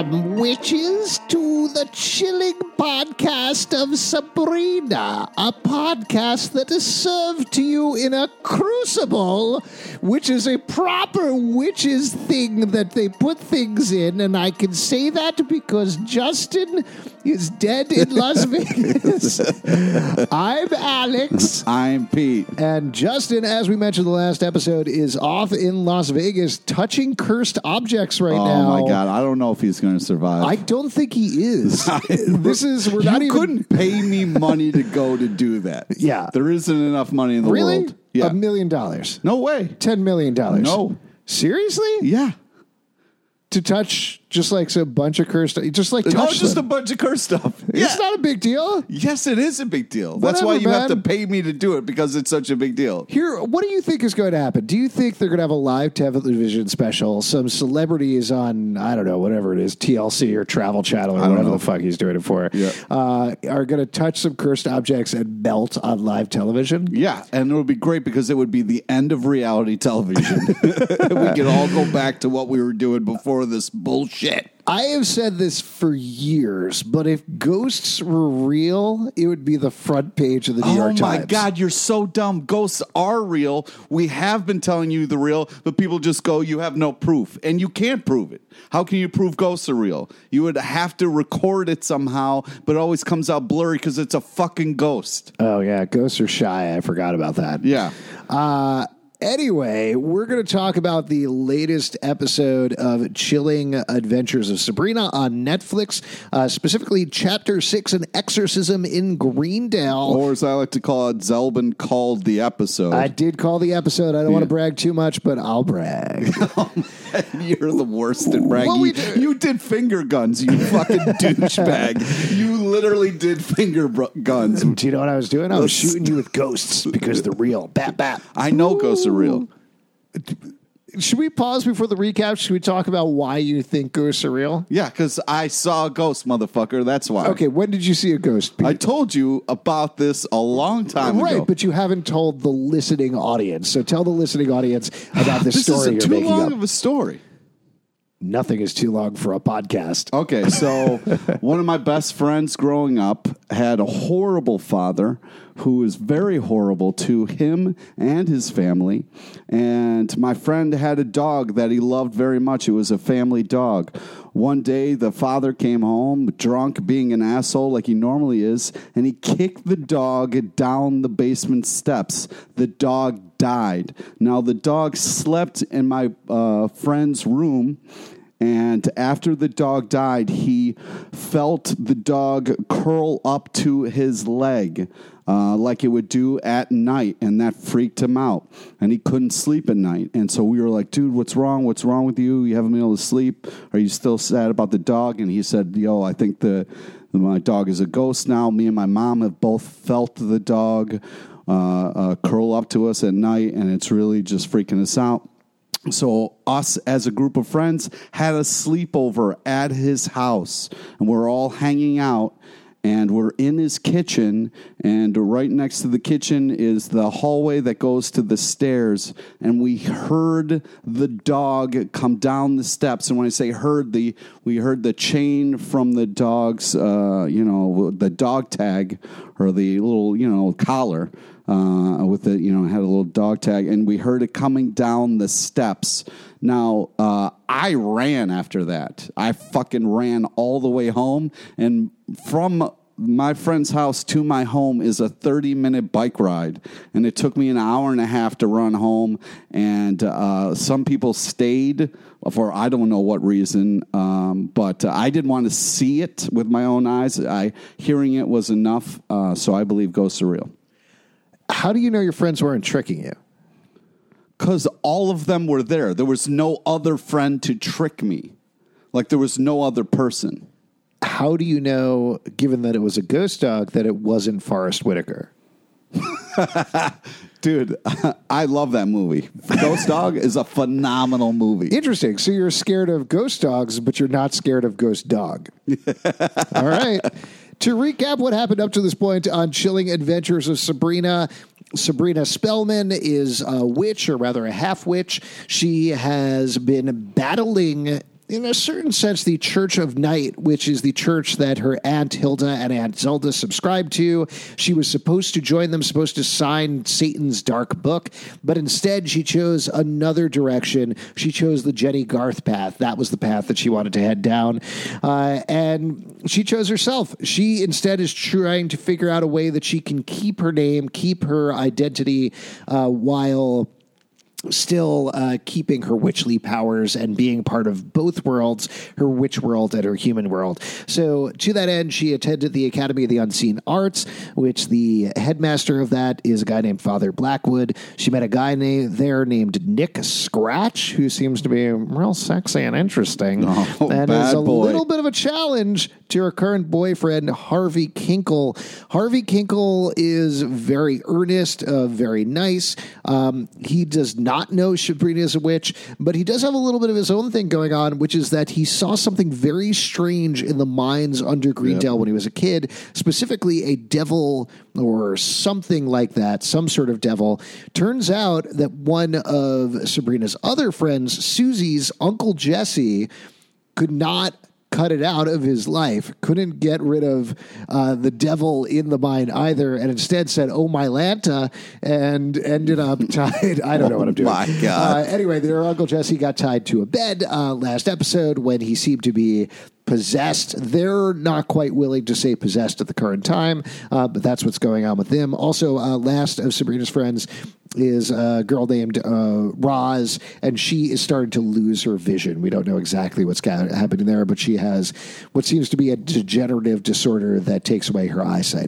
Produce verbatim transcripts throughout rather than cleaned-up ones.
Welcome, witches, to the chilling podcast of Sabrina, a podcast that is served to you in a crucible, which is a proper witches thing that they put things in, and I can say that because Justin is dead in Las Vegas. I'm Alex. I'm Pete. And Justin, as we mentioned in the last episode, is off in Las Vegas touching cursed objects right oh now. Oh my God, I don't know if he's going to survive. I don't think he is. This is, we're you not even... couldn't pay me money to go to do that. Yeah. There isn't enough money in the really? world. Yeah. A million dollars. No way. Ten million dollars. No. Seriously? Yeah. To touch just like a bunch of cursed, just like touch No, just them. a bunch of cursed stuff. It's Yeah. not a big deal. Yes, it is a big deal. That's Whatever, why you man. have to pay me to do it, because it's such a big deal. Here, what do you think is going to happen? Do you think they're going to have a live television special? Some celebrities on, I don't know, whatever it is, T L C or Travel Channel or don't whatever know. the fuck he's doing it for, Yeah. uh, are going to touch some cursed objects and melt on live television? Yeah, and it would be great because it would be the end of reality television. We could all go back to what we were doing before this bullshit. I have said this for years, but if ghosts were real, it would be the front page of the New Oh York Times. my God, you're so dumb. Ghosts are real. We have been telling you the real, but people just go, you have no proof. And you can't prove it. How can you prove ghosts are real? You would have to record it somehow, but it always comes out blurry because it's a fucking ghost. Oh, yeah. Ghosts are shy. I forgot about that. Yeah. Uh, Anyway, we're going to talk about the latest episode of Chilling Adventures of Sabrina on Netflix, uh, specifically Chapter six, An Exorcism in Greendale. Or as I like to call it, Zelbin called the episode. I did call the episode. I don't Yeah. want to brag too much, but I'll brag. You're the worst at bragging. Well, we you, do- you did finger guns, you fucking douchebag. You literally did finger br- guns. Do you know what I was doing? I was Let's- shooting you with ghosts because they're real. Bat, bat. I know ghosts are real. Should we pause before the recap? Should we talk about why you think ghosts are real? Yeah, because I saw a ghost, motherfucker. That's why. Okay, when did you see a ghost, Pete? I told you about this a long time Right, ago. but you haven't told the listening audience. So tell the listening audience about this, this story isn't you're too making long up. of a story. Nothing is too long for a podcast. Okay, so one of my best friends growing up had a horrible father who was very horrible to him and his family. And my friend had a dog that he loved very much. It was a family dog. One day, the father came home drunk, being an asshole like he normally is, and he kicked the dog down the basement steps. The dog died. Now, the dog slept in my uh, friend's room. And after the dog died, he felt the dog curl up to his leg uh, like it would do at night, and that freaked him out. And he couldn't sleep at night. And so we were like, dude, what's wrong? What's wrong with you? You haven't been able to sleep? Are you still sad about the dog? And he said, yo, I think the my dog is a ghost now. Me and my mom have both felt the dog uh, uh, curl up to us at night, and it's really just freaking us out. So us as a group of friends had a sleepover at his house, and we're all hanging out, and we're in his kitchen, and right next to the kitchen is the hallway that goes to the stairs, and we heard the dog come down the steps. And when I say heard, the we heard the chain from the dog's, uh, you know, the dog tag or the little, you know, collar. Uh, with the, you know, had a little dog tag, and we heard it coming down the steps. Now, uh, I ran after that. I fucking ran all the way home, and from my friend's house to my home is a thirty-minute bike ride, and it took me an hour and a half to run home, and uh, some people stayed for I don't know what reason, um, but uh, I didn't want to see it with my own eyes. I hearing it was enough, uh, so I believe ghosts are real. How do you know your friends weren't tricking you? Because all of them were there. There was no other friend to trick me. Like there was no other person. How do you know, given that it was a ghost dog, that it wasn't Forrest Whitaker? Dude, I love that movie. Ghost Dog is a phenomenal movie. Interesting. So you're scared of ghost dogs, but you're not scared of ghost dog. All right. To recap what happened up to this point on Chilling Adventures of Sabrina, Sabrina Spellman is a witch, or rather a half-witch. She has been battling in a certain sense, the Church of Night, which is the church that her Aunt Hilda and Aunt Zelda subscribed to. She was supposed to join them, supposed to sign Satan's dark book, but instead she chose another direction. She chose the Jenny Garth path. That was the path that she wanted to head down. Uh, and she chose herself. She instead is trying to figure out a way that she can keep her name, keep her identity, uh, while still uh, keeping her witchly powers and being part of both worlds, her witch world and her human world. So to that end, she attended the Academy of the Unseen Arts, which the headmaster of that is a guy named Father Blackwood. She met a guy na- there named Nick Scratch, who seems to be real sexy and interesting. Oh, and bad is a boy. little bit of a challenge to her current boyfriend, Harvey Kinkle. Harvey Kinkle is very earnest, uh, very nice. Um, he does not know Sabrina is a witch, but he does have a little bit of his own thing going on, which is that he saw something very strange in the mines under Greendale yep. when he was a kid, specifically a devil or something like that, some sort of devil. Turns out that one of Sabrina's other friends, Susie's Uncle Jesse, could not cut it out of his life, couldn't get rid of uh, the devil in the mine either, and instead said, "Oh, my Lanta," and ended up tied. I don't know what I'm doing. Oh, my God. Uh, anyway, their Uncle Jesse got tied to a bed uh, last episode when he seemed to be possessed. They're not quite willing to say possessed at the current time, uh, but that's what's going on with them. Also, uh, last of Sabrina's friends is a girl named uh, Roz, and she is starting to lose her vision. We don't know exactly what's ga- happening there, but she has what seems to be a degenerative disorder that takes away her eyesight.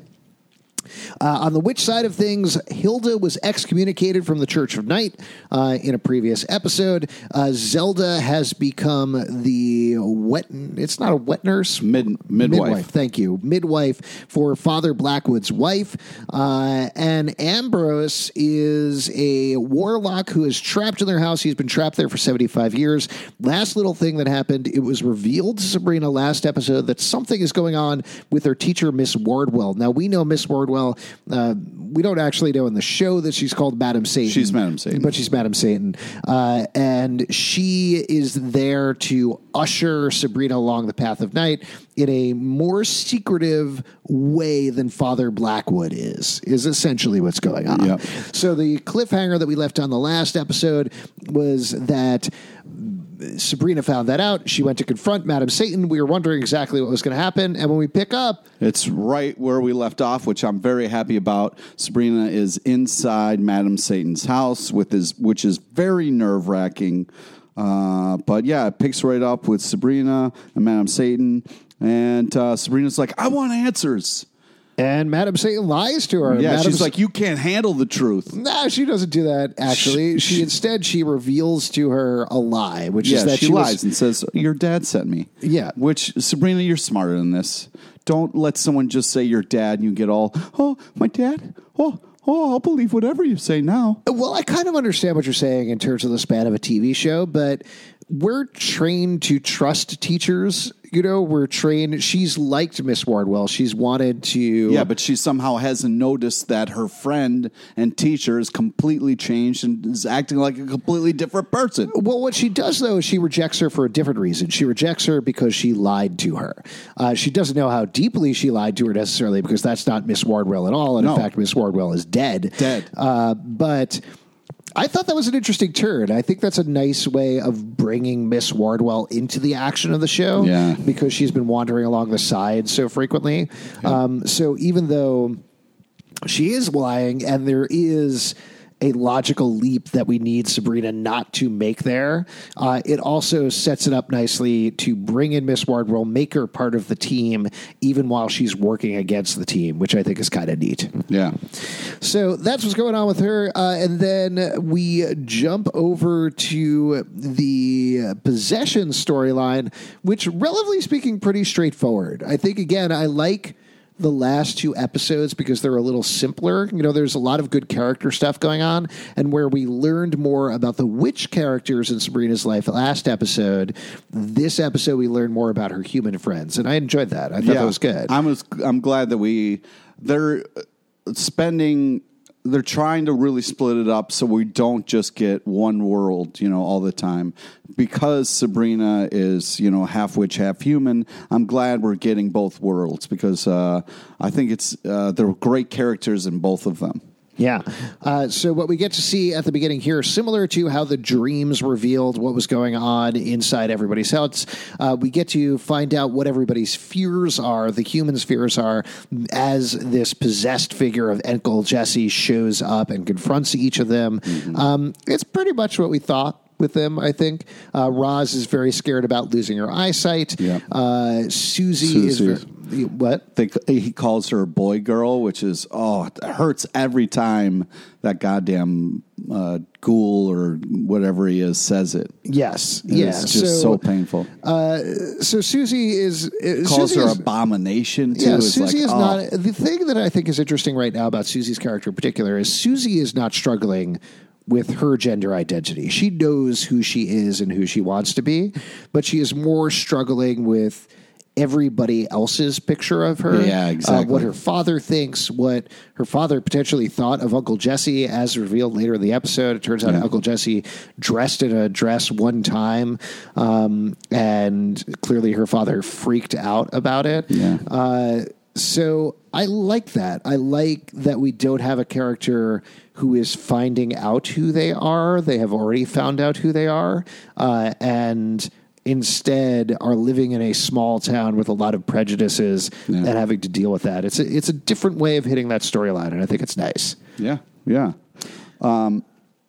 Uh, on the witch side of things, Hilda was excommunicated from the Church of Night uh, in a previous episode. Uh, Zelda has become the wet. It's not a wet nurse. Mid, midwife. midwife. Thank you. Midwife for Father Blackwood's wife. Uh, and Ambrose is a warlock who is trapped in their house. He's been trapped there for seventy-five years. Last little thing that happened, it was revealed to Sabrina last episode that something is going on with her teacher, Miss Wardwell. Now, we know Miss Wardwell. Uh, we don't actually know in the show that she's called Madam Satan. She's Madam Satan. But she's Madam Satan. Uh, and she is there to usher Sabrina along the path of night in a more secretive way than Father Blackwood is, is essentially what's going on. Yep. So the cliffhanger that we left on the last episode was that Sabrina found that out. She went to confront Madam Satan. We were wondering exactly what was going to happen. And when we pick up, it's right where we left off, which I'm very happy about. Sabrina is inside Madam Satan's house, with his, which is very nerve-wracking. Uh, but yeah, it picks right up with Sabrina and Madam Satan. And uh, Sabrina's like, I want answers. And Madam Satan lies to her. Yeah, Madam she's like, you can't handle the truth. No, she doesn't do that, actually. She, she instead, she reveals to her a lie, which yeah, is that she, she lies was, and says, your dad sent me. Yeah. Which, Sabrina, you're smarter than this. Don't let someone just say your dad and you get all, oh, my dad? Oh, oh, I'll believe whatever you say now. Well, I kind of understand what you're saying in terms of the span of a T V show, but we're trained to trust teachers. You know, we're trained. She's liked Miss Wardwell. She's wanted to. Yeah, but she somehow hasn't noticed that her friend and teacher is completely changed and is acting like a completely different person. Well, what she does, though, is she rejects her for a different reason. She rejects her because she lied to her. Uh, she doesn't know how deeply she lied to her necessarily, because that's not Miss Wardwell at all. And No. in fact, Miss Wardwell is dead. Dead. Uh, but I thought that was an interesting turn. I think that's a nice way of bringing Miss Wardwell into the action of the show. Yeah. Because she's been wandering along the side so frequently. Yeah. Um, so even though she is lying, and there is a logical leap that we need Sabrina not to make there, uh, it also sets it up nicely to bring in Miss Wardwell, make her part of the team, even while she's working against the team, which I think is kind of neat. Yeah. So that's what's going on with her. Uh, and then we jump over to the possession storyline, which, relatively speaking, pretty straightforward. I think, again, I like the last two episodes because they're a little simpler. You know, there's a lot of good character stuff going on, and where we learned more about the witch characters in Sabrina's life last episode, this episode we learned more about her human friends, and I enjoyed that. I thought yeah, that was good. I'm, I'm glad that we, they're spending they're trying to really split it up so we don't just get one world, you know, all the time. Because Sabrina is, you know, half witch, half human, I'm glad we're getting both worlds because uh, I think it's uh, they're great characters in both of them. Yeah. Uh, so what we get to see at the beginning here, similar to how the dreams revealed what was going on inside everybody's house, uh, we get to find out what everybody's fears are, the humans' fears are, as this possessed figure of Uncle Jesse shows up and confronts each of them. Mm-hmm. Um, it's pretty much what we thought with them, I think. Uh, Roz is very scared about losing her eyesight. Yeah. Uh, Susie, Susie is... Very, what? They, he calls her boy girl, which is, oh, it hurts every time that goddamn uh, ghoul or whatever he is says it. Yes. It's yeah. just so, so painful. Uh, so Susie is... Uh, calls Susie her is, abomination, too. Yeah, it's Susie like, is oh. not... The thing that I think is interesting right now about Susie's character in particular is Susie is not struggling with her gender identity. She knows who she is and who she wants to be, but she is more struggling with everybody else's picture of her. Yeah, exactly. Uh, what her father thinks, what her father potentially thought of Uncle Jesse, as revealed later in the episode. It turns out yeah. Uncle Jesse dressed in a dress one time, um, and clearly her father freaked out about it. Yeah. Uh, so I like that. I like that we don't have a character who is finding out who they are. They have already found out who they are, uh, and instead are living in a small town with a lot of prejudices yeah. and having to deal with that. It's a, it's a different way of hitting that storyline, and I think it's nice. Yeah, yeah. Um,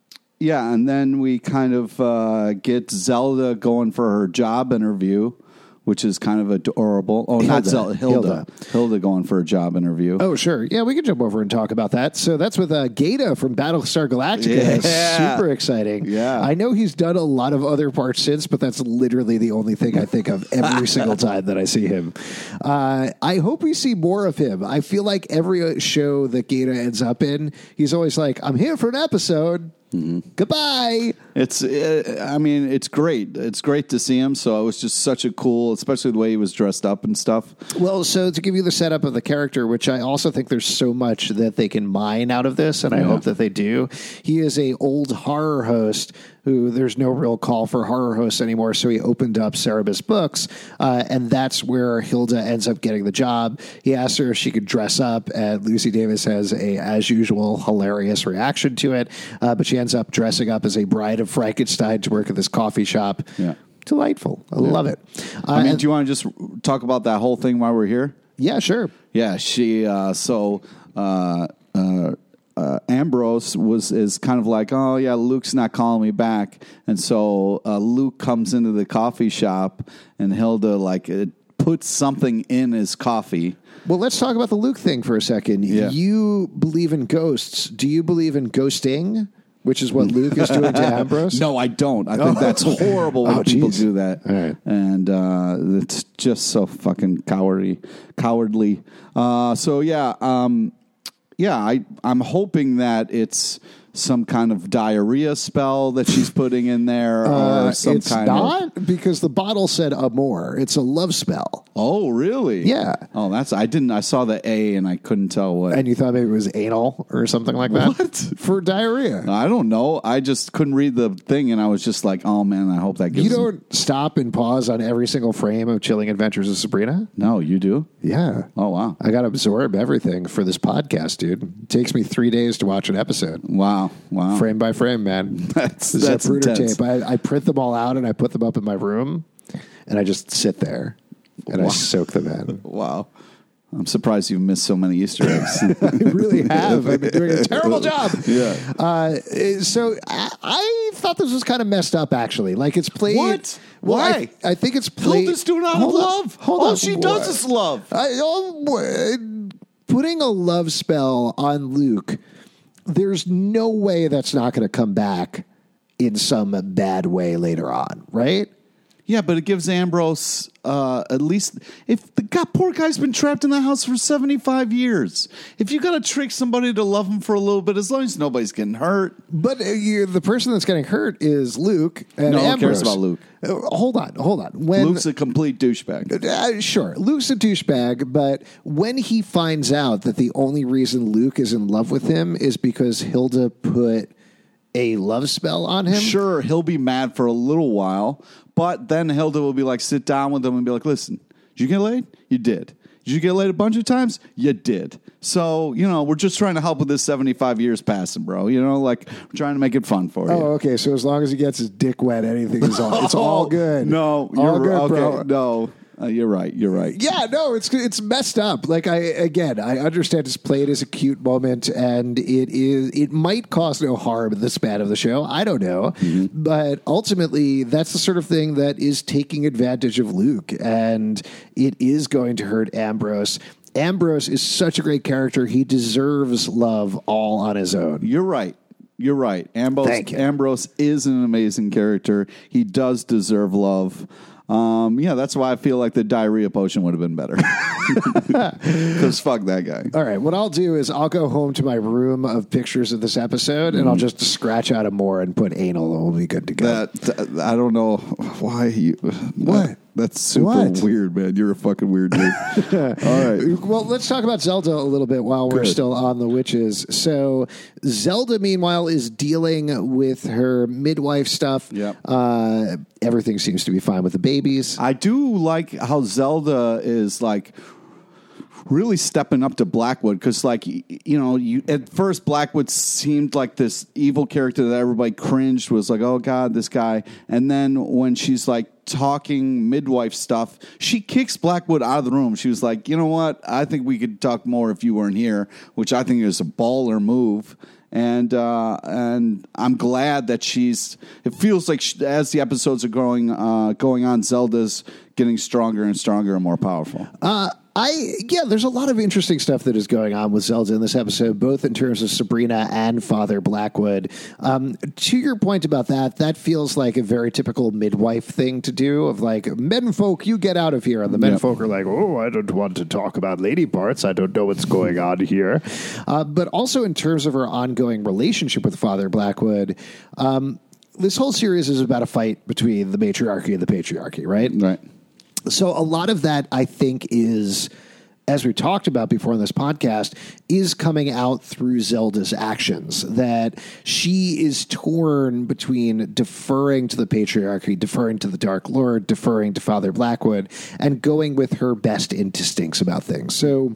yeah, and then we kind of uh, get Zelda going for her job interview, which is kind of adorable. Oh, Hilda. not Zelda, Hilda. Hilda. Hilda going for a job interview. Oh, sure. Yeah, we can jump over and talk about that. So that's with uh, Gata from Battlestar Galactica. Yeah. Super exciting. Yeah. I know he's done a lot of other parts since, but that's literally the only thing I think of every single time that I see him. Uh, I hope we see more of him. I feel like every show that Gata ends up in, he's always like, I'm here for an episode. Mm-hmm. Goodbye. It's, uh, I mean, it's great. It's great to see him. So it was just such a cool, especially the way he was dressed up and stuff. Well, so to give you the setup of the character, which I also think there's so much that they can mine out of this, and yeah. I hope that they do. He is a old horror host who there's no real call for horror hosts anymore, so he opened up Cerebus Books, uh, and that's where Hilda ends up getting the job. He asked her if she could dress up, and Lucy Davis has a, as usual, hilarious reaction to it, uh, but she ends up dressing up as a bride of Frankenstein to work at this coffee shop. Yeah. Delightful. I yeah. love it. Uh, I mean, do you want to just talk about that whole thing while we're here? Yeah, sure. Yeah, she, uh, so, uh, uh, Uh, Ambrose was is kind of like, oh yeah, Luke's not calling me back, and so uh, Luke comes into the coffee shop, and Hilda like it puts something in his coffee. Well, let's talk about the Luke thing for a second. Yeah. You believe in ghosts. Do you believe in ghosting, which is what Luke is doing to Ambrose? No, I don't. I think that's horrible when oh, people geez. do that, All right. and uh, it's just so fucking cowardly. Cowardly. Uh, so yeah. Um, Yeah, I, I'm hoping that it's some kind of diarrhea spell that she's putting in there, or uh, some it's kind not, of. Because the bottle said amor. It's a love spell. Oh, really? Yeah. Oh, that's. I didn't. I saw the A and I couldn't tell what. And you thought maybe it was anal or something like that? What? For diarrhea. I don't know. I just couldn't read the thing, and I was just like, "Oh man, I hope that gives." You don't them... stop and pause on every single frame of Chilling Adventures of Sabrina? No, you do. Yeah. Oh wow. I got to absorb everything for this podcast, dude. It takes me three days to watch an episode. Wow. Wow. Frame by frame, man. That's that's intense. Tape. I, I print them all out and I put them up in my room, and I just sit there and wow. I soak them in. Wow. I'm surprised you've missed so many Easter eggs. I really have. I've been doing a terrible job. Yeah. Uh, so I, I thought this was kind of messed up, actually. Like it's played. What? Well, Why? I, I think it's played. Hilda's doing out of hold love. On, hold All on. she What? does is love. I, oh, putting a love spell on Luke, there's no way that's not going to come back in some bad way later on, right? Yeah, but it gives Ambrose uh, at least if the God, poor guy's been trapped in the house for seventy-five years. If you got to trick somebody to love him for a little bit, as long as nobody's getting hurt. But uh, you, the person that's getting hurt is Luke and no one Ambrose. cares about Luke. Uh, hold on, hold on. When, Luke's a complete douchebag. Uh, sure, Luke's a douchebag, but when he finds out that the only reason Luke is in love with him is because Hilda put a love spell on him. Sure, he'll be mad for a little while, but then Hilda will be like, sit down with him and be like, listen, did you get laid? You did. Did you get laid a bunch of times? You did. So, you know, we're just trying to help with this seventy-five years passing, bro. You know, like, we're trying to make it fun for you. Oh, okay. So as long as he gets his dick wet, anything is all, it's all good. No, all you're good, okay. bro. No. Uh, you're right. You're right. Yeah, no, it's it's messed up. Like I again, I understand it's played as a cute moment, and it is it might cause no harm in the span of the show. I don't know, mm-hmm. but ultimately, that's the sort of thing that is taking advantage of Luke, and it is going to hurt Ambrose. Ambrose is such a great character; he deserves love all on his own. You're right. You're right. Ambrose, Thank you. Ambrose is an amazing character. He does deserve love. Um, yeah, that's why I feel like the diarrhea potion would have been better. Because fuck that guy. All right, what I'll do is I'll go home to my room of pictures of this episode, and mm. I'll just scratch out a more and put anal, and we'll be good to go. That, I don't know why you... What? That's super what? weird, man. You're a fucking weird dude. All right. Well, let's talk about Zelda a little bit while we're Good. still on the witches. So Zelda, meanwhile, is dealing with her midwife stuff. Yep. Uh, everything seems to be fine with the babies. I do like how Zelda is like really stepping up to Blackwood because, like, you know, you at first Blackwood seemed like this evil character that everybody cringed, was like, oh, God, this guy. And then when she's like talking midwife stuff, she kicks Blackwood out of the room. She was like, you know what? I think we could talk more if you weren't here, which I think is a baller move. And uh, and I'm glad that she's. It feels like she, as the episodes are going uh, going on, Zelda's getting stronger and stronger and more powerful. Uh, I yeah, there's a lot of interesting stuff that is going on with Zelda in this episode, both in terms of Sabrina and Father Blackwood. Um, to your point about that, that feels like a very typical midwife thing to do. Of like, menfolk, you get out of here, and the menfolk yep. are like, oh, I don't want to talk about lady parts. I don't know what's going on here. Uh, but also in terms of her ongoing relationship with Father Blackwood. Um, this whole series is about a fight between the matriarchy and the patriarchy, right? Right. So a lot of that, I think, is, as we talked about before in this podcast, is coming out through Zelda's actions, that she is torn between deferring to the patriarchy, deferring to the Dark Lord, deferring to Father Blackwood, and going with her best instincts about things. So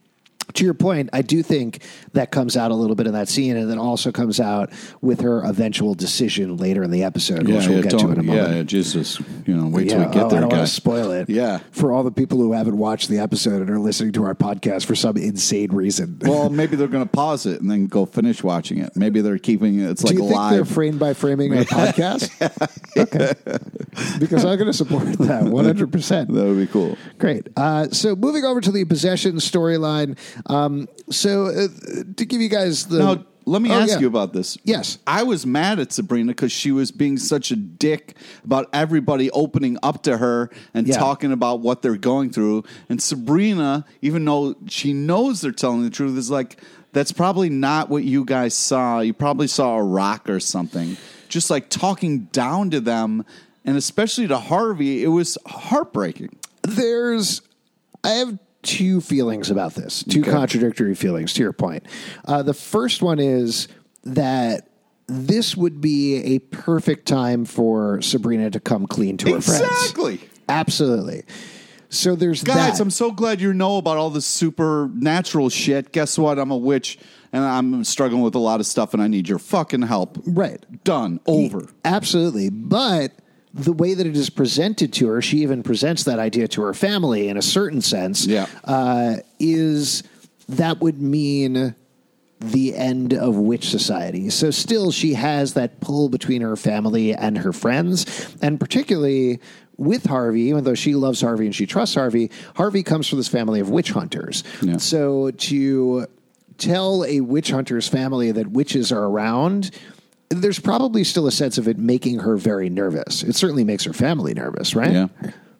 to your point, I do think that comes out a little bit in that scene, and then also comes out with her eventual decision later in the episode, yeah, which we'll yeah, get to in a moment. Yeah, yeah, Jesus, you know, wait till yeah, we get oh, there, I don't guys. want to spoil it. Yeah. For all the people who haven't watched the episode and are listening to our podcast for some insane reason. Well, maybe they're going to pause it and then go finish watching it. Maybe they're keeping it, it's do like you think live. they're frame by framing our podcast? Okay. Because I'm going to support that one hundred percent. That would be cool. Great. Uh, so moving over to the possession storyline. Um, so uh, to give you guys the... Now, let me oh, ask yeah. you about this. Yes. I was mad at Sabrina because she was being such a dick about everybody opening up to her and Yeah. talking about what they're going through. And Sabrina, even though she knows they're telling the truth, is like, that's probably not what you guys saw. You probably saw a rock or something. Just like talking down to them, and especially to Harvey, it was heartbreaking. There's... I have... two feelings about this, two Okay. contradictory feelings, to your point. Uh, the first one is that this would be a perfect time for Sabrina to come clean to her friends. Exactly. Absolutely. So there's Guys, that. I'm so glad you know about all this supernatural shit. Guess what? I'm a witch, and I'm struggling with a lot of stuff, and I need your fucking help. Right. Done. Over. Absolutely. But the way that it is presented to her, she even presents that idea to her family in a certain sense, Yeah. uh, is that would mean the end of witch society. So still she has that pull between her family and her friends, and particularly with Harvey, even though she loves Harvey and she trusts Harvey, Harvey comes from this family of witch hunters. Yeah. So to tell a witch hunter's family that witches are around there's probably still a sense of it making her very nervous. It certainly makes her family nervous, right? Yeah.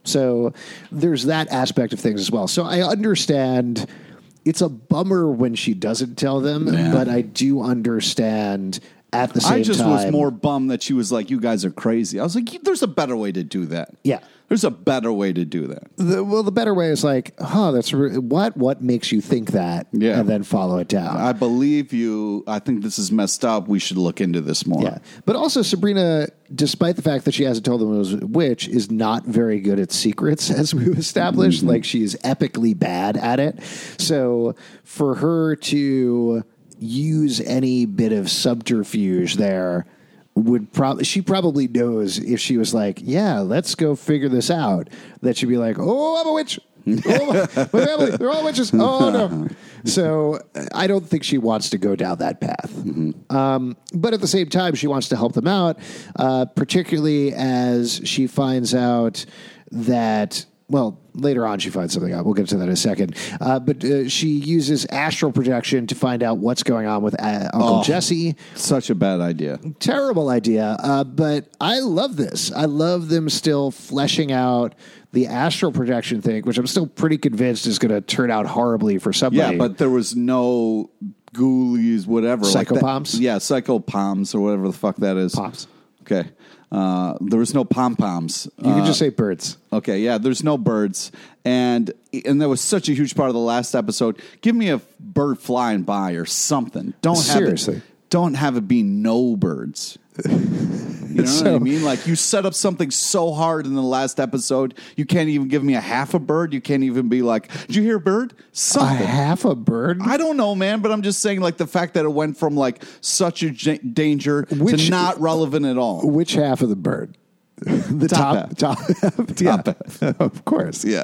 So there's that aspect of things as well. So I understand it's a bummer when she doesn't tell them, Yeah. but I do understand at the same time. I just was more bummed that she was like, you guys are crazy. I was like, there's a better way to do that. Yeah. There's a better way to do that. The, well, the better way is like, huh, that's re- what what makes you think that, Yeah. and then follow it down. I believe you. I think this is messed up. We should look into this more. Yeah, but also Sabrina, despite the fact that she hasn't told them it was a witch, is not very good at secrets, as we've established. Mm-hmm. Like she's epically bad at it. So for her to use any bit of subterfuge there would probably she probably knows if she was like, yeah, let's go figure this out, that she'd be like, oh, I'm a witch. Oh, my family, they're all witches. Oh no. So I don't think she wants to go down that path. Mm-hmm. Um, but at the same time, she wants to help them out, uh, particularly as she finds out that, well, later on she finds something out. We'll get to that in a second. Uh, but uh, she uses astral projection to find out what's going on with uh, Uncle Oh. Jesse. Such a bad idea. Terrible idea. Uh, but I love this. I love them still fleshing out the astral projection thing, which I'm still pretty convinced is going to turn out horribly for somebody. Yeah, but there was no ghoulies, whatever. Psychopoms? Like that. Yeah, psychopoms or whatever the fuck that is. Pops. Okay. Uh, there was no pom-poms. You can Uh, just say birds. Okay, yeah, there's no birds. And and that was such a huge part of the last episode. Give me a bird flying by or something. Don't have Seriously. it, don't have it be no birds. You know So- what I mean? Like, you set up something so hard in the last episode, you can't even give me a half a bird. You can't even be like, did you hear a bird? A Something. half a bird? I don't know, man, but I'm just saying, like, the fact that it went from, like, such a j- danger Which- to not relevant at all. Which half of the bird? The Top top, top, top, yeah, of course. Yeah,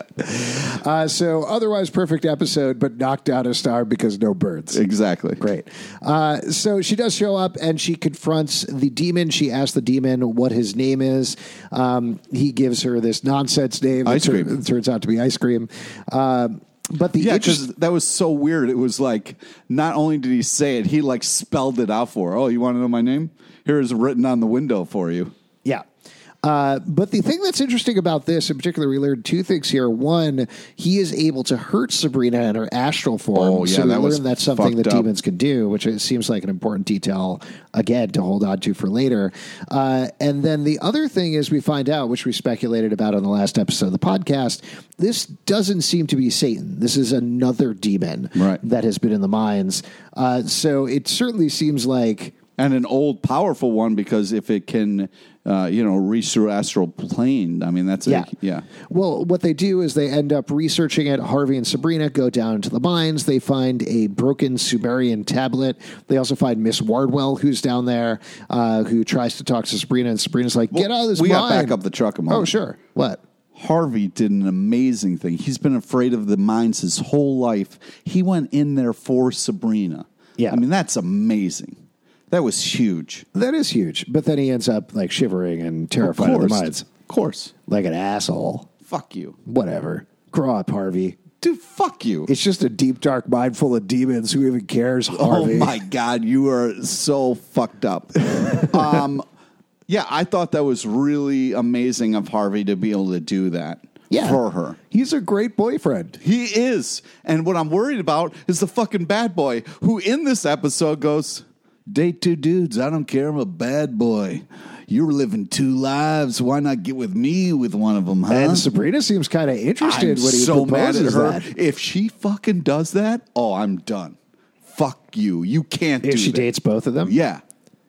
Uh, so otherwise perfect episode, but knocked out a star because no birds. exactly. Great. Uh, so she does show up and she confronts the demon. She asks the demon what his name is. Um, he gives her this nonsense name. that Ice tur- cream. turns out to be ice cream. Um, but the Yeah, interest- because that was so weird. It was like, not only did he say it, he like spelled it out for her. Oh, you want to know my name? Here is written on the window for you. Yeah. Uh, but the thing that's interesting about this, in particular, we learned two things here. One, he is able to hurt Sabrina in her astral form. Oh, yeah, so we that was learned that's something that fucked up. demons can do, which it seems like an important detail, again, to hold on to for later. Uh, and then the other thing is we find out, which we speculated about on the last episode of the podcast, this doesn't seem to be Satan. This is another demon Right. that has been in the mines. Uh, so it certainly seems like... And an old, powerful one, because if it can, uh, you know, reach through astral plane, I mean, that's a, Yeah. yeah. Well, what they do is they end up researching it. Harvey and Sabrina go down into the mines. They find a broken Sumerian tablet. They also find Miss Wardwell, who's down there, uh, who tries to talk to Sabrina, and Sabrina's like, get out of this we mine. got back up the truck a moment. Oh, sure. What? Harvey did an amazing thing. He's been afraid of the mines his whole life. He went in there for Sabrina. Yeah. I mean, that's amazing. That was huge. That is huge. But then he ends up like shivering and terrified of, the mines. Of course. Like an asshole. Fuck you. Whatever. Grow up, Harvey. Dude, fuck you. It's just a deep, dark mine full of demons. Who even cares, Harvey? Oh, my God. You are so fucked up. um, yeah, I thought that was really amazing of Harvey to be able to do that Yeah. for her. He's a great boyfriend. He is. And what I'm worried about is the fucking bad boy who in this episode goes, date two dudes. I don't care. I'm a bad boy. You're living two lives. Why not get with me with one of them, huh? And Sabrina seems kind of interested I'm when he so mad at proposes her. that. If she fucking does that, oh, I'm done. Fuck you. You can't do If she that. dates both of them? Yeah.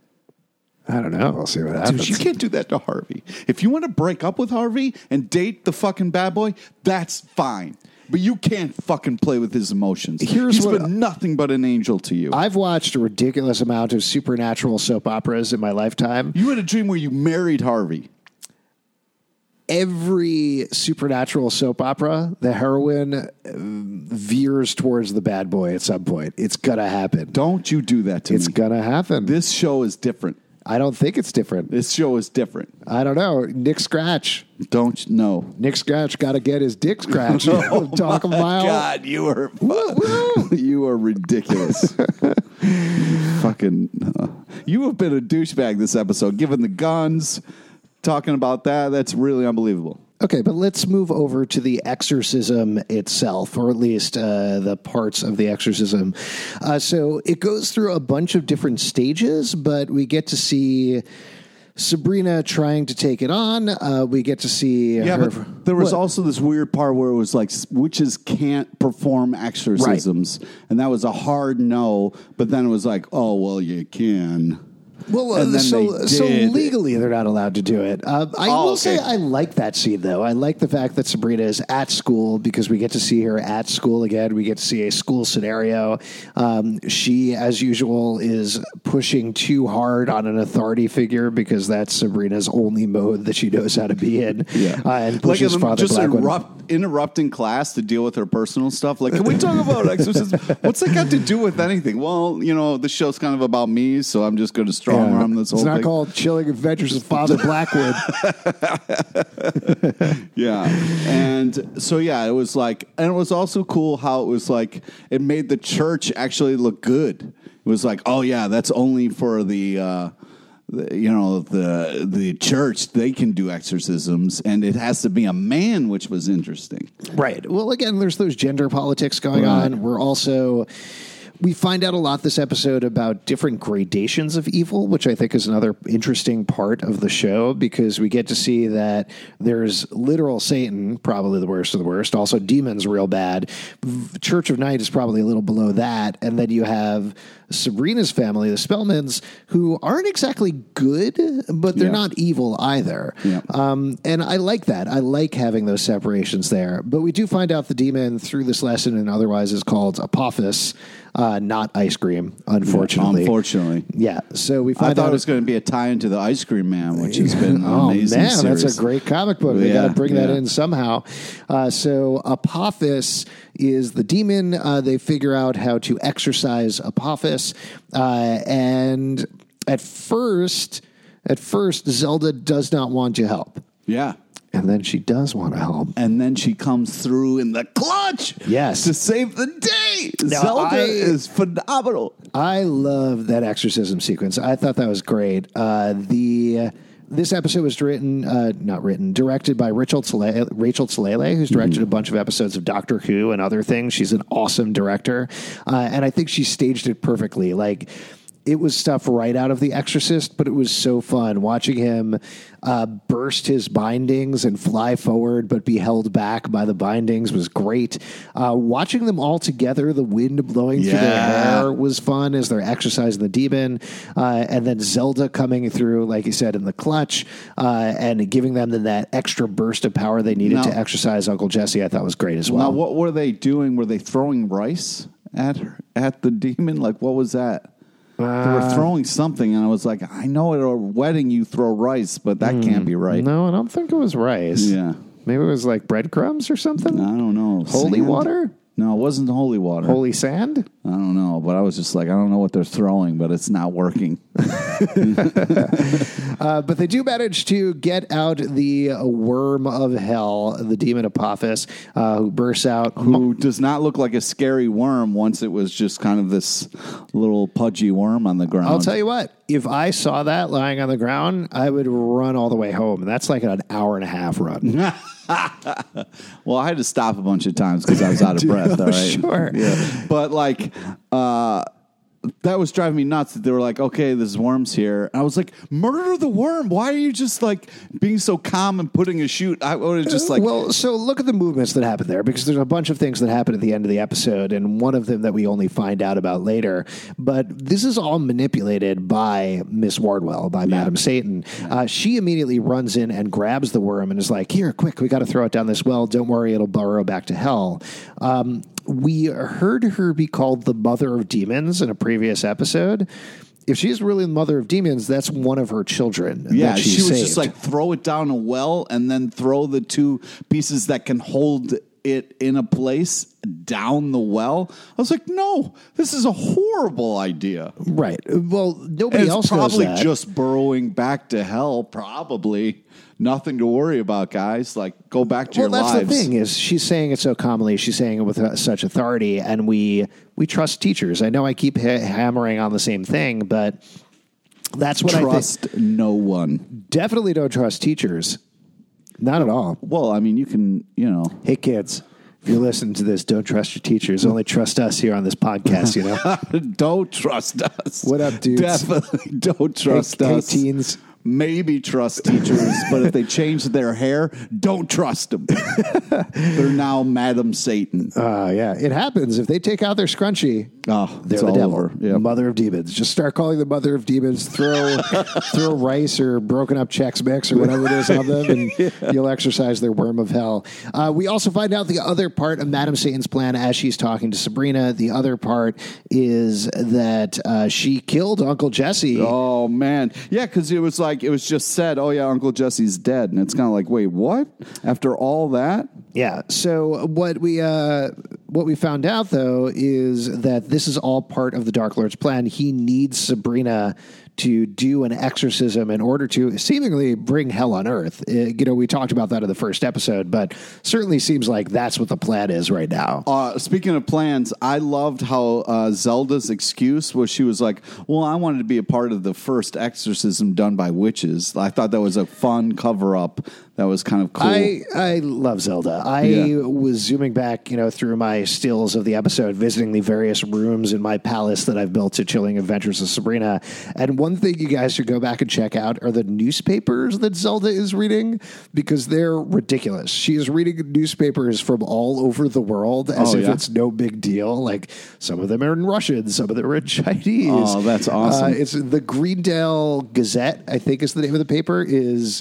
I don't know. We'll see what happens. Dude, you can't do that to Harvey. If you want to break up with Harvey and date the fucking bad boy, that's fine. But you can't fucking play with his emotions. Here's He's what- been nothing but an angel to you. I've watched a ridiculous amount of supernatural soap operas in my lifetime. You had a dream where you married Harvey. Every supernatural soap opera, the heroine uh, veers towards the bad boy at some point. It's going to happen. Don't you do that to It's me. going to happen. This show is different. I don't think it's different. This show is different. I don't know. Nick Scratch. Don't you know? Nick Scratch got to get his dick scratched. Talk a mile. God, you are you are ridiculous. Fucking, uh, you have been a douchebag this episode, given the guns, talking about that. That's really unbelievable. Okay, but let's move over to the exorcism itself, or at least uh, the parts of the exorcism. Uh, so it goes through a bunch of different stages, but we get to see Sabrina trying to take it on. Uh, we get to see yeah, her. But there was what? also this weird part where it was like witches can't perform exorcisms, right. and that was a hard no. But then it was like, oh well, you can. Well, uh, so so legally they're not allowed to do it. Uh, I oh, will okay. say I like that scene, though. I like the fact that Sabrina is at school because we get to see her at school again. We get to see a school scenario. Um, she, as usual, is pushing too hard on an authority figure because that's Sabrina's only mode that she knows how to be in. Yeah. Uh, and pushes like, Father just Blackwood. Erupt, interrupting class to deal with her personal stuff. Like, can we talk about exorcism? What's that got to do with anything? Well, you know, the show's kind of about me, so I'm just going to strong Yeah. arm this whole It's not thing. called Chilling Adventures of Father Blackwood. Yeah. And so, yeah, it was like, and it was also cool how it was like, it made the church actually look good. It was like, oh, yeah, that's only for the, uh, the you know, the the church. They can do exorcisms, and it has to be a man, which was interesting. Right. Well, again, there's those gender politics going right. on. We're also... We find out a lot this episode about different gradations of evil, which I think is another interesting part of the show because we get to see that there's literal Satan, probably the worst of the worst. Also, demons real bad. Church of Night is probably a little below that. And then you have Sabrina's family, the Spellmans, who aren't exactly good, but they're yeah. not evil either. Yeah. Um, and I like that. I like having those separations there. But we do find out the demon through this lesson and otherwise is called Apophis. Uh, not ice cream, unfortunately. Unfortunately. Yeah. So we find I thought out it was going to be a tie into the Ice Cream Man, which has been an oh, amazing man, series. That's a great comic book. They yeah, got to bring yeah. that in somehow. Uh, so Apophis is the demon. Uh, they figure out how to exorcise Apophis. Uh, and at first, at first, Zelda does not want to help. Yeah. And then she does want to help. And then she comes through in the clutch. Yes. To save the day. Now, Zelda I, is phenomenal. I love that exorcism sequence. I thought that was great. Uh, the... This episode was written, uh, not written, directed by Rachel Talalay, Rachel Talalay, who's directed mm-hmm. a bunch of episodes of Doctor Who and other things. She's an awesome director. Uh, and I think she staged it perfectly. Like, it was stuff right out of The Exorcist, but it was so fun watching him uh, burst his bindings and fly forward, but be held back by the bindings was great. Uh, watching them all together, the wind blowing yeah. through their hair was fun as they're exorcising the demon. Uh, and then Zelda coming through, like you said, in the clutch uh, and giving them the, that extra burst of power they needed now, to exorcise Uncle Jesse, I thought was great as well. Now, what were they doing? Were they throwing rice at her, at the demon? Like, what was that? Uh, they were throwing something, and I was like, I know at a wedding you throw rice, but that mm, can't be right. No, I don't think it was rice. Yeah. Maybe it was like breadcrumbs or something? I don't know. Holy Sand? water? No, it wasn't holy water. Holy sand? I don't know, but I was just like, I don't know what they're throwing, but it's not working. uh, but they do manage to get out the worm of hell, the demon Apophis, uh, who bursts out. Who does not look like a scary worm once it was just kind of this little pudgy worm on the ground. I'll tell you what, if I saw that lying on the ground, I would run all the way home. And that's like an hour and a half run. Well, I had to stop a bunch of times because I was out of breath. All right? Sure. Yeah. But like, uh, that was driving me nuts that they were like, okay, there's worms here. And I was like, murder the worm. Why are you just like being so calm and putting a shoot? I would have just like. Well, so look at the movements that happen there because there's a bunch of things that happen at the end of the episode and one of them that we only find out about later. But this is all manipulated by Miss Wardwell, by yeah. Madam Satan. Uh, she immediately runs in and grabs the worm and is like, here, quick, we got to throw it down this well. Don't worry, it'll burrow back to hell. Um, we heard her be called the mother of demons in a previous episode. If she's really the mother of demons, that's one of her children. Yeah, that she, she was saved. just like, throw it down a well and then throw the two pieces that can hold it in a place down the well. I was like, no, this is a horrible idea. Right. Well, nobody and else it's probably knows that. Just burrowing back to hell, probably. Nothing to worry about, guys. Like, go back to well, your lives. Well, that's the thing is she's saying it so calmly. She's saying it with uh, such authority, and we we trust teachers. I know I keep ha- hammering on the same thing, but That's what trust I think. no one. Definitely don't trust teachers. Not at all. Well, I mean, you can, you know. Hey, kids, if you're listening to this, don't trust your teachers. Only trust us here on this podcast, you know? Don't trust us. What up, dudes? Definitely don't trust hey, us. Hey, teens. Maybe trust teachers, but if they change their hair, don't trust them. They're now Madam Satan. Uh, yeah, it happens. If they take out their scrunchie, oh, they're the devil. Yep. Mother of demons. Just start calling the mother of demons. Throw throw rice or broken up Chex Mix or whatever it is on them, and yeah. you'll exorcise their worm of hell. Uh, we also find out the other part of Madam Satan's plan as she's talking to Sabrina. The other part is that uh, she killed Uncle Jesse. Oh, man. Yeah, because it was like, it was just said, oh, yeah, Uncle Jesse's dead. And it's kind of like, wait, what? After all that? Yeah. So what we uh, what we found out, though, is that this is all part of the Dark Lord's plan. He needs Sabrina to do an exorcism in order to seemingly bring hell on earth. Uh, you know, we talked about that in the first episode, but certainly seems like that's what the plan is right now. Uh, speaking of plans, I loved how uh, Zelda's excuse was she was like, well, I wanted to be a part of the first exorcism done by witches. I thought that was a fun cover-up. That was kind of cool. I, I love Zelda. I yeah. was zooming back, you know, through my stills of the episode, visiting the various rooms in my palace that I've built to Chilling Adventures of Sabrina. And one thing you guys should go back and check out are the newspapers that Zelda is reading, because they're ridiculous. She is reading newspapers from all over the world as oh, if yeah? it's no big deal. Like, some of them are in Russian, some of them are in Chinese. Oh, that's awesome. Uh, it's the Greendale Gazette, I think is the name of the paper, is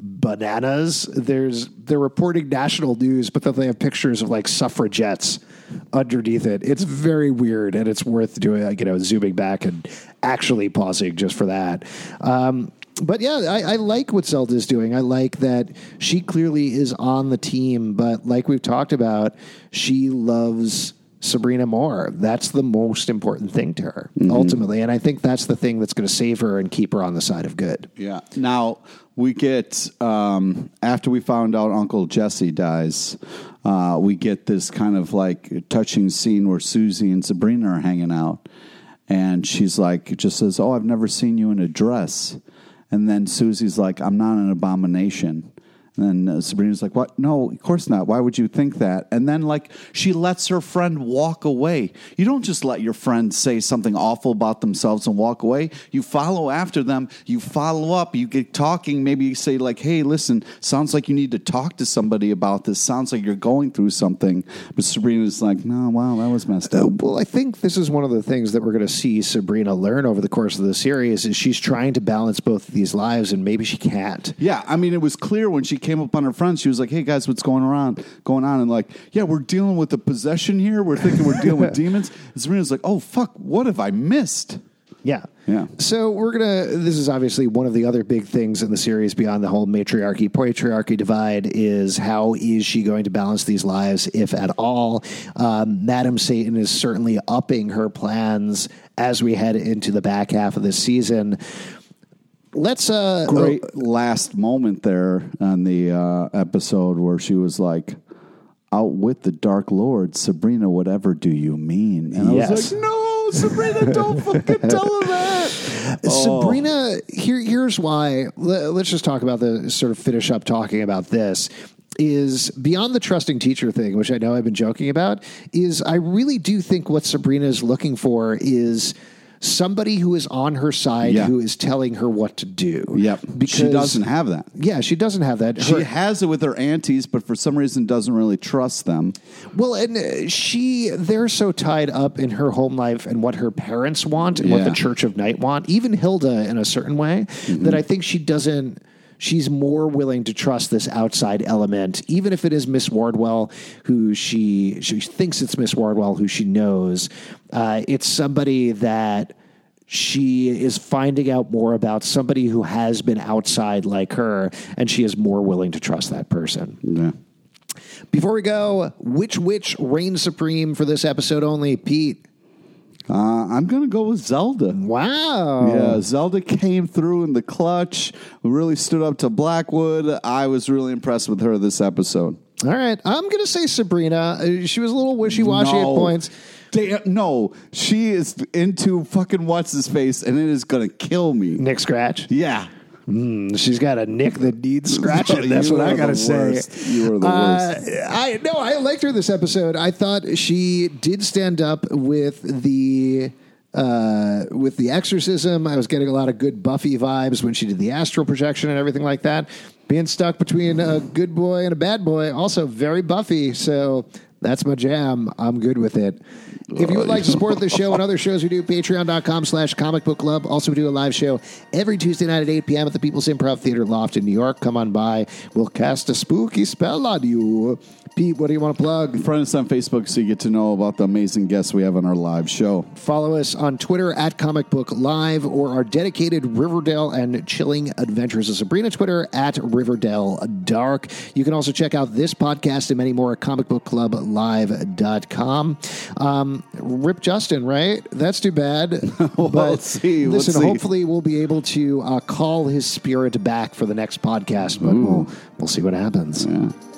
bananas. There's they're reporting national news, but then they have pictures of like suffragettes underneath it. It's very weird, and it's worth doing, you know, zooming back and actually pausing just for that. Um, but yeah, I, I like what Zelda's doing. I like that she clearly is on the team, but like we've talked about, she loves Sabrina more. That's the most important thing to her, mm-hmm. ultimately. And I think that's the thing that's going to save her and keep her on the side of good. Yeah. Now, we get, um, after we found out Uncle Jesse dies, uh, we get this kind of like touching scene where Susie and Sabrina are hanging out. And she's like, just says, oh, I've never seen you in a dress. And then Susie's like, I'm not an abomination. And then uh, Sabrina's like, what? No, of course not. Why would you think that? And then, like, she lets her friend walk away. You don't just let your friend say something awful about themselves and walk away. You follow after them. You follow up. You get talking. Maybe you say, like, hey, listen, sounds like you need to talk to somebody about this. Sounds like you're going through something. But Sabrina's like, no, wow, that was messed up. Uh, well, I think this is one of the things that we're going to see Sabrina learn over the course of the series is she's trying to balance both of these lives, and maybe she can't. Yeah, I mean, it was clear when she came up on her friends, she was like, hey guys, what's going around going on? And like, yeah, we're dealing with the possession here. We're thinking we're dealing with demons. And Sabrina's like, oh fuck, what have I missed? Yeah. Yeah. So we're going to, this is obviously one of the other big things in the series beyond the whole matriarchy, patriarchy divide is how is she going to balance these lives, if at all? Um, Madam Satan is certainly upping her plans as we head into the back half of this season. Let's uh great uh, last moment there on the uh, episode where she was like, out with the Dark Lord, Sabrina, whatever do you mean? And yes. I was like, no, Sabrina, don't fucking tell her that. Oh. Sabrina, here here's why. Let's just talk about the sort of finish up talking about this. Is beyond the trusting teacher thing, which I know I've been joking about, is I really do think what Sabrina is looking for is somebody who is on her side, yeah. who is telling her what to do. Yep. Because she doesn't have that. Yeah, she doesn't have that. She her, has it with her aunties, but for some reason doesn't really trust them. Well, and she, they're so tied up in her home life and what her parents want and yeah. what the Church of Night want, even Hilda in a certain way, mm-hmm. that I think she doesn't, she's more willing to trust this outside element, even if it is Miss Wardwell, who she she thinks it's Miss Wardwell, who she knows. Uh, it's somebody that she is finding out more about, somebody who has been outside like her, and she is more willing to trust that person. Yeah. Before we go, which witch reigns supreme for this episode only, Pete? Uh, I'm going to go with Zelda. Wow. Yeah, Zelda came through in the clutch, really stood up to Blackwood. I was really impressed with her this episode. All right. I'm going to say Sabrina. Uh, she was a little wishy-washy no. at points. Damn, no, she is into fucking what's his face, and it is gonna kill me. Nick Scratch. Yeah. Mm, she's got a Nick that needs scratching. That's You what I are gotta the say. worst. You are the Uh, worst. I no, I liked her this episode. I thought she did stand up with the uh, with the exorcism. I was getting a lot of good Buffy vibes when she did the astral projection and everything like that. Being stuck between a good boy and a bad boy, also very Buffy. So that's my jam. I'm good with it. If you would like to support this show and other shows we do, patreon.com slash comic book club. Also, we do a live show every Tuesday night at eight p.m. at the People's Improv Theater Loft in New York. Come on by. We'll cast a spooky spell on you. Pete, what do you want to plug? Friend us on Facebook so you get to know about the amazing guests we have on our live show. Follow us on Twitter at Comic Book Live or our dedicated Riverdale and Chilling Adventures of Sabrina Twitter at Riverdale Dark. You can also check out this podcast and many more at comic book club live dot com. Um, Rip Justin, right? That's too bad. We'll but see. Listen, Let's see. hopefully we'll be able to uh, call his spirit back for the next podcast, but we'll, we'll see what happens. Yeah.